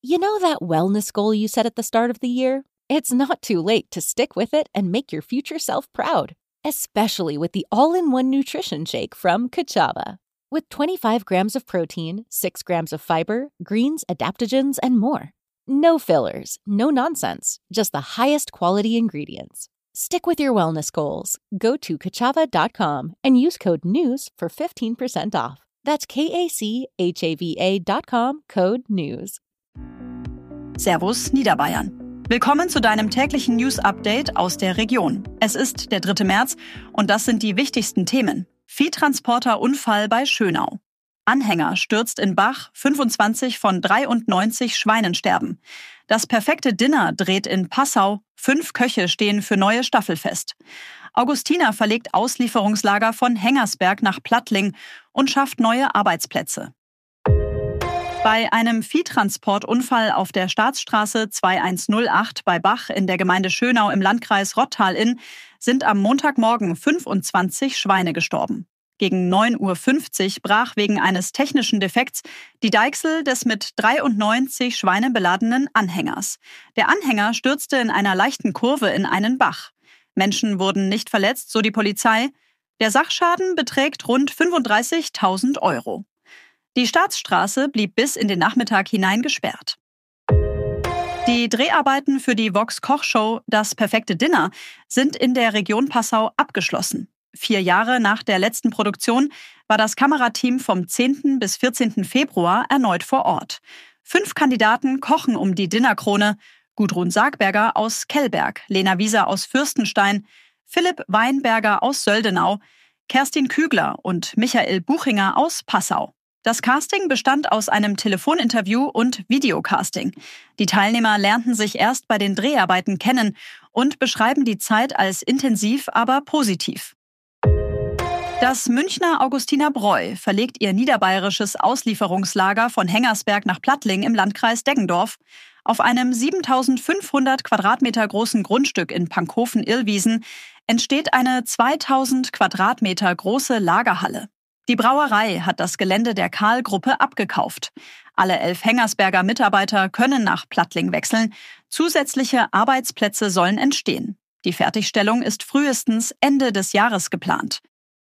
You know that wellness goal you set at the start of the year? It's not too late to stick with it and make your future self proud, especially with the all-in-one nutrition shake from Kachava. With 25 grams of protein, 6 grams of fiber, greens, adaptogens, and more. No fillers, no nonsense, just the highest quality ingredients. Stick with your wellness goals. Go to kachava.com and use code NEWS for 15% off. That's KACHAVA.com, code NEWS. Servus Niederbayern. Willkommen zu deinem täglichen News-Update aus der Region. Es ist der 3. März und das sind die wichtigsten Themen. Viehtransporter-Unfall bei Schönau. Anhänger stürzt in Bach, 25 von 93 Schweinen sterben. Das perfekte Dinner dreht in Passau, 5 Köche stehen für neue Staffel fest. Augustina verlegt Auslieferungslager von Hengersberg nach Plattling und schafft neue Arbeitsplätze. Bei einem Viehtransportunfall auf der Staatsstraße 2108 bei Bach in der Gemeinde Schönau im Landkreis Rottal-Inn sind am Montagmorgen 25 Schweine gestorben. Gegen 9:50 Uhr brach wegen eines technischen Defekts die Deichsel des mit 93 Schweinen beladenen Anhängers. Der Anhänger stürzte in einer leichten Kurve in einen Bach. Menschen wurden nicht verletzt, so die Polizei. Der Sachschaden beträgt rund 35.000 Euro. Die Staatsstraße blieb bis in den Nachmittag hinein gesperrt. Die Dreharbeiten für die Vox-Koch-Show Das perfekte Dinner sind in der Region Passau abgeschlossen. 4 Jahre nach der letzten Produktion war das Kamerateam vom 10. bis 14. Februar erneut vor Ort. 5 Kandidaten kochen um die Dinnerkrone. Gudrun Sargberger aus Kellberg, Lena Wieser aus Fürstenstein, Philipp Weinberger aus Söldenau, Kerstin Kügler und Michael Buchinger aus Passau. Das Casting bestand aus einem Telefoninterview und Videocasting. Die Teilnehmer lernten sich erst bei den Dreharbeiten kennen und beschreiben die Zeit als intensiv, aber positiv. Das Münchner Augustiner Bräu verlegt ihr niederbayerisches Auslieferungslager von Hengersberg nach Plattling im Landkreis Deggendorf. Auf einem 7.500 Quadratmeter großen Grundstück in Pankhofen-Illwiesen entsteht eine 2.000 Quadratmeter große Lagerhalle. Die Brauerei hat das Gelände der Karl-Gruppe abgekauft. Alle 11 Hengersberger Mitarbeiter können nach Plattling wechseln. Zusätzliche Arbeitsplätze sollen entstehen. Die Fertigstellung ist frühestens Ende des Jahres geplant.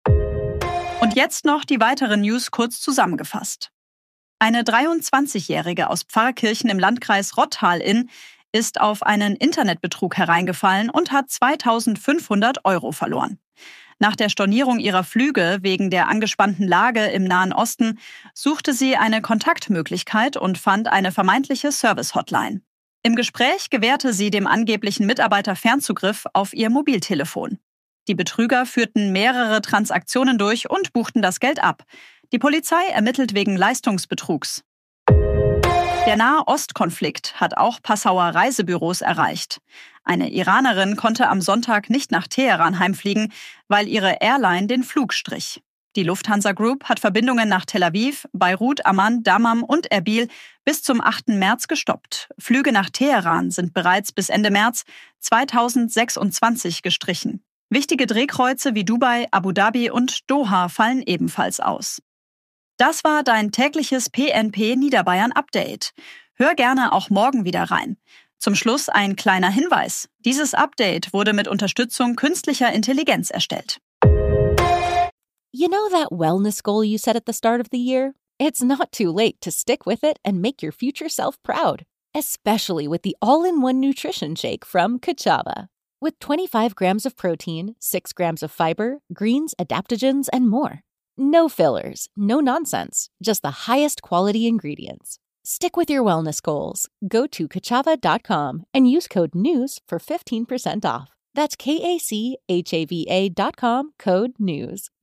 Und jetzt noch die weiteren News kurz zusammengefasst. Eine 23-Jährige aus Pfarrkirchen im Landkreis Rottal-Inn ist auf einen Internetbetrug hereingefallen und hat 2.500 Euro verloren. Nach der Stornierung ihrer Flüge wegen der angespannten Lage im Nahen Osten suchte sie eine Kontaktmöglichkeit und fand eine vermeintliche Service-Hotline. Im Gespräch gewährte sie dem angeblichen Mitarbeiter Fernzugriff auf ihr Mobiltelefon. Die Betrüger führten mehrere Transaktionen durch und buchten das Geld ab. Die Polizei ermittelt wegen Leistungsbetrugs. Der Nahe-Ost-Konflikt hat auch Passauer Reisebüros erreicht. Eine Iranerin konnte am Sonntag nicht nach Teheran heimfliegen, weil ihre Airline den Flug strich. Die Lufthansa Group hat Verbindungen nach Tel Aviv, Beirut, Amman, Dammam und Erbil bis zum 8. März gestoppt. Flüge nach Teheran sind bereits bis Ende März 2026 gestrichen. Wichtige Drehkreuze wie Dubai, Abu Dhabi und Doha fallen ebenfalls aus. Das war dein tägliches PNP Niederbayern Update. Hör gerne auch morgen wieder rein. Zum Schluss ein kleiner Hinweis. Dieses Update wurde mit Unterstützung künstlicher Intelligenz erstellt. You know that wellness goal you set at the start of the year? It's not too late to stick with it and make your future self proud, especially with the all-in-one nutrition shake from Kachava. With 25 grams of protein, 6 grams of fiber, greens, adaptogens, and more. No fillers, no nonsense, just the highest quality ingredients. Stick with your wellness goals. Go to kachava.com and use code NEWS for 15% off. That's KACHAVA.com, code NEWS.